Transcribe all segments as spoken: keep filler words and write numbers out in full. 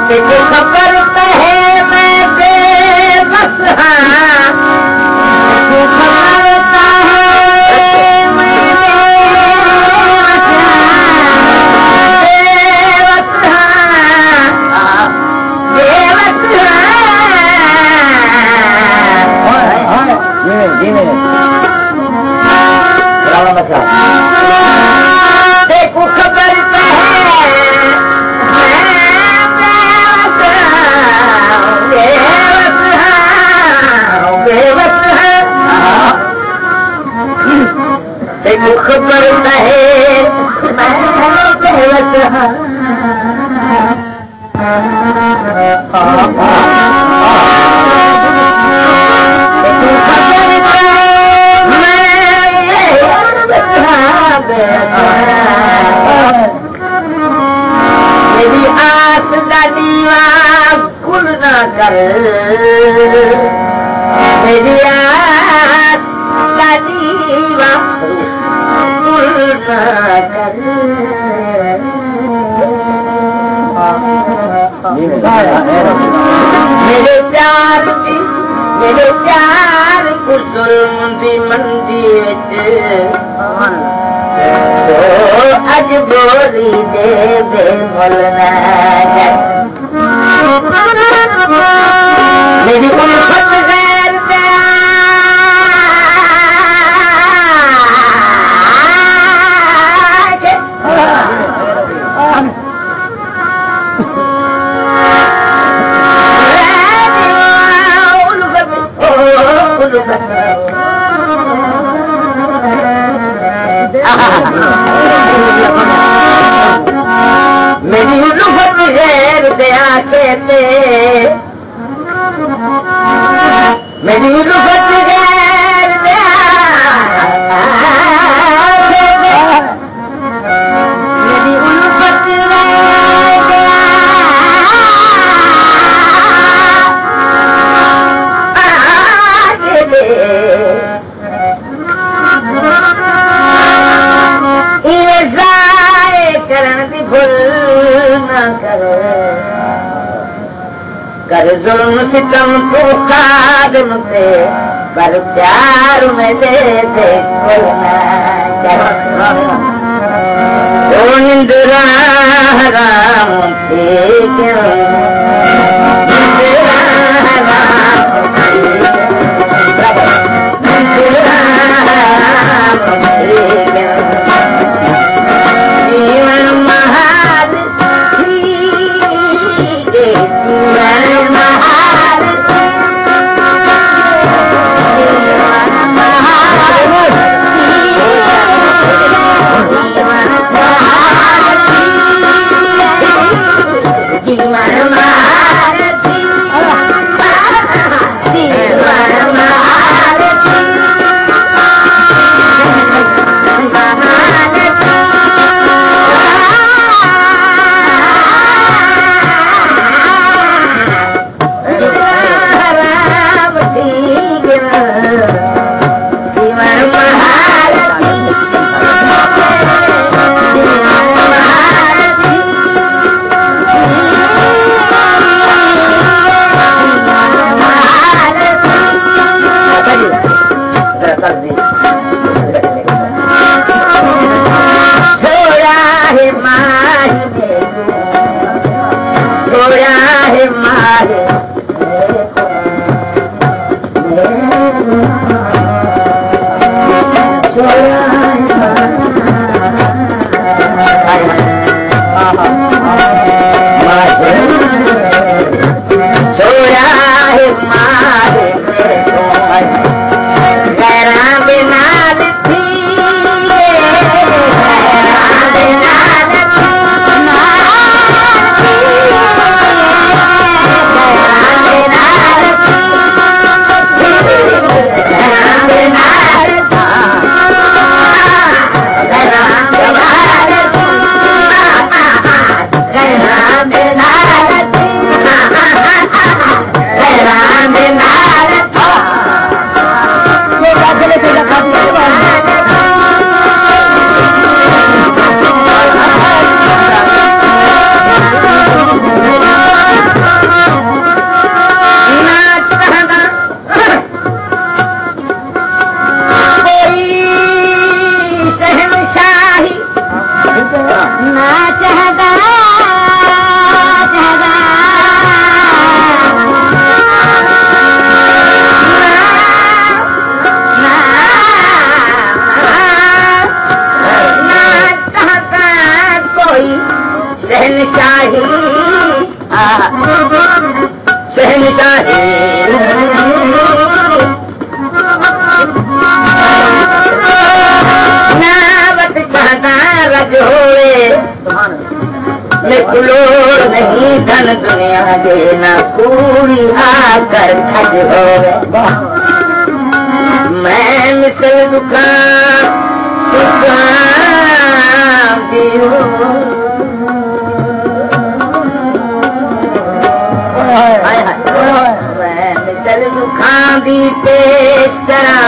तुझे खबर है मैं बेबस हाँ तुझे खबर है मैं बेबस हाँ बेबस हाँ जी जी देखो खबर है देखो खबर है मैं बेबस मेरी आस का दीवा गुल ना कर मेरी आस का दीवा गुल ना कर मेरे प्यार की मेरे प्यार को जुल्म दी मंदी अज बोरी दे दे बोलना मेरी उल्फत गैर मेरी उल्फत गैर दया कहते मेरी उल्फत गैर दया मेरी उल्फत गैर दया कर जुल्म सितम को कादम पे पर प्यार में दे दे ओ निंद्रा राम ठीक शहनशाही नावत कहता रज होए कुलोड़ नहीं धन दुनिया देना पूरी आकर खज होए मैं मिसल दुकान दुकान दी हूँ मैं मिसल दुकान दी पेश करा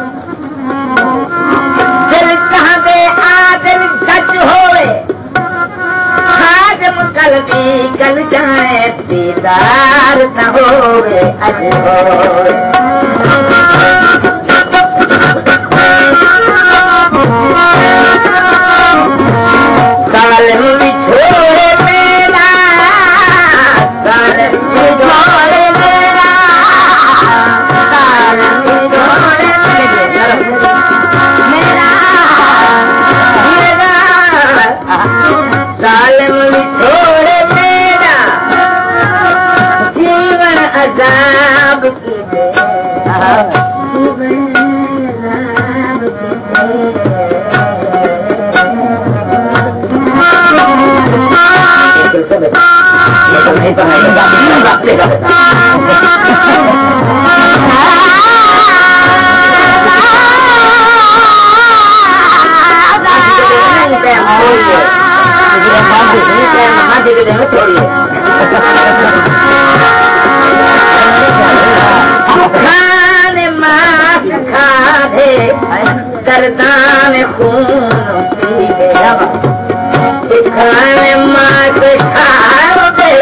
दिल कहाँ दे आदिल गज होए हाजम कल भी कल जाए दीदार न होए अज होए सालम भी छोड़े मेरा सालम भी छोड़े मेरा सालम भी छोड़े मेरा मेरा सालम भी छोड़े मेरा जीवन अजाब की दे जीवन अजाब की दे नहीं पढ़ाएगा रास्ते का खाने मांस खाधे करदान खून पीले खाने मांस खाधे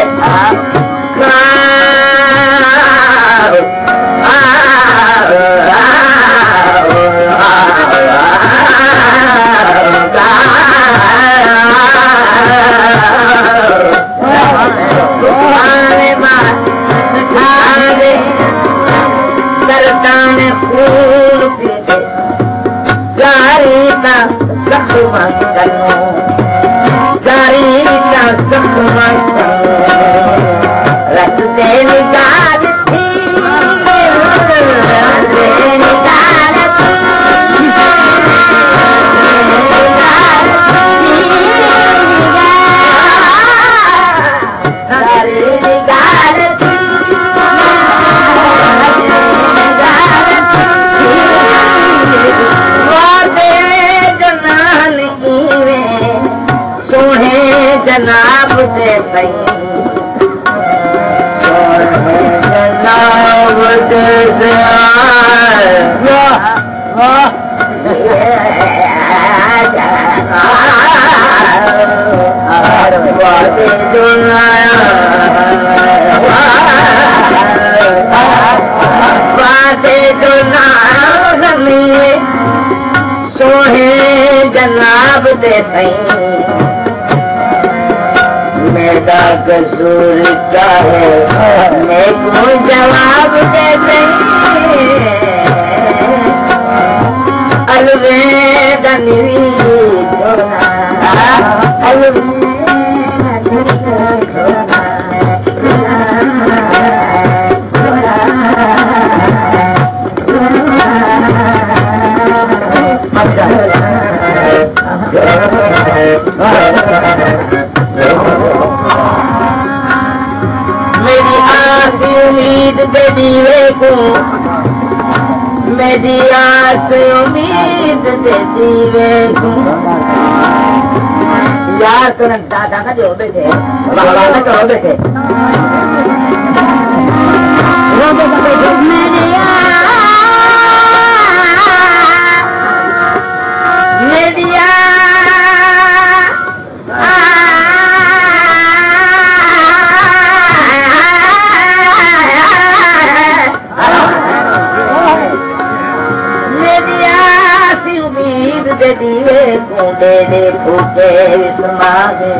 खून पीते गारी का सखमा करो गारी का सखमा करो रख से निकाल थी रख से निकाल थी गारी निकाल थी जनाब दे सही जनाब दे सोहे जनाब दे सही मेरा कसूर क्या है मैं क्यों जवाब दे दई अलविदा नीरी छोड़ा मेरी आस उम्मीद दे दीवे को मेरी आस उम्मीद दे दीवे को यार तो दादा का जो बैठे बाबा का जो बैठे मेरी मेरी दिए को दे दे फूके समागे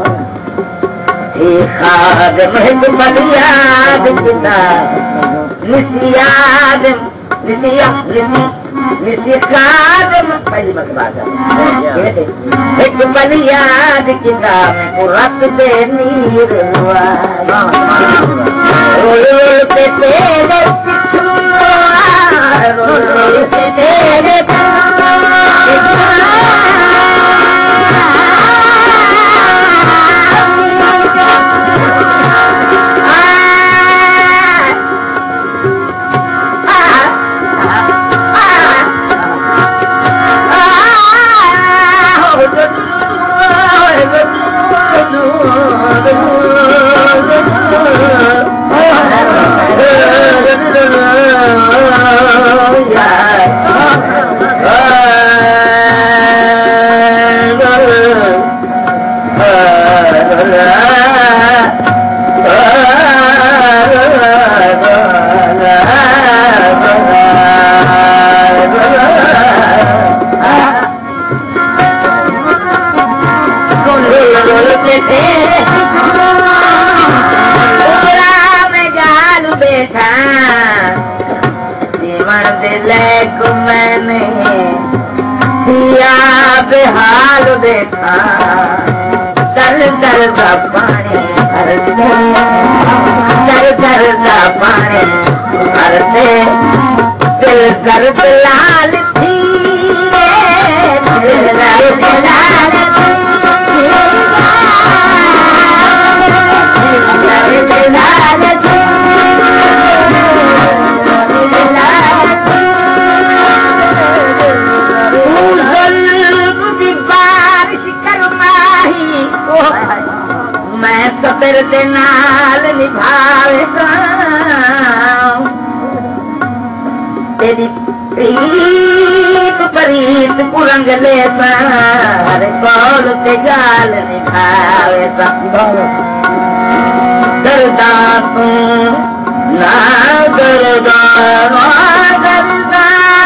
खाद महकमल याद किता निसियाद निसिया मिसी खादम पहली बात एक पल याद किताब को रख दे नीर हुआ रोते तेरे रोते तेरे हाल देखा दर दर का पानी भरते दर दर का पानी भरते दिल दर्द लाल थी दिल दर्द लाल सबर दे नाल निभावे तेरी प्रीत प्रीत पुरंग ले सारे कौल ते गाल निभावे दरदा तू ना दरदा दरदा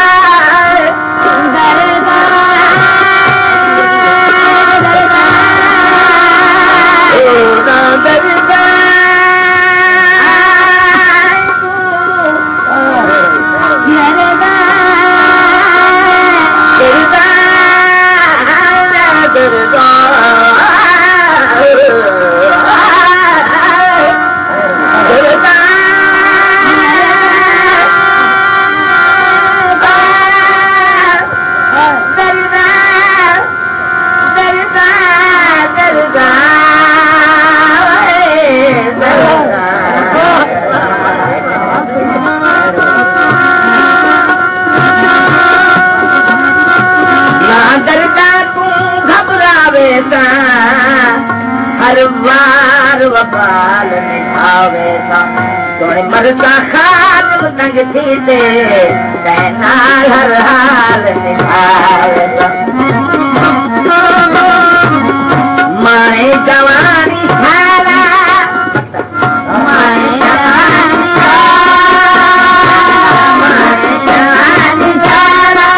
हर बार वफाल निभावे सा तोड़े मरसा खान तंग थी दे तैनाल हर हाल निभावे सा माए जवानी सारा माए जवानी माए जवानी सारा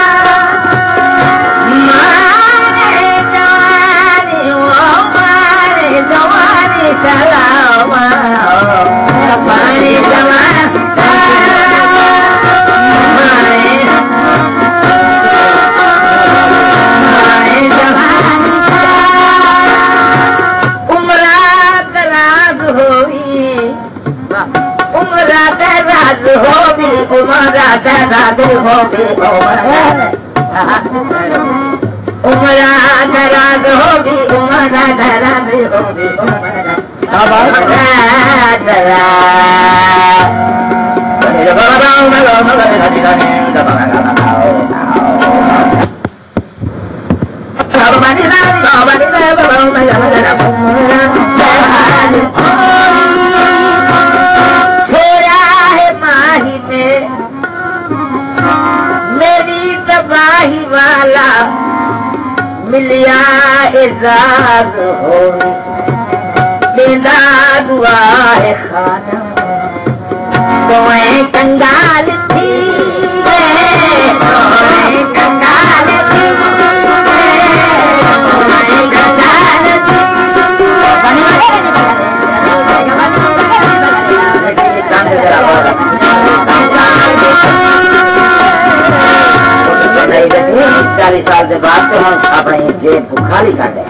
माए जवानी ओ माए जवानी सलामा माए जवानी होगी उमरा तेरा दिल होगी उमरा तेरा दिल होगी उमरा तेरा दिल होगी उमरा तेरा मिलिया इजाज हो बिना दुआ है खाना तोए कंगाल थी तोए कंगाल थी तोए कंगाल थी खाली कर दे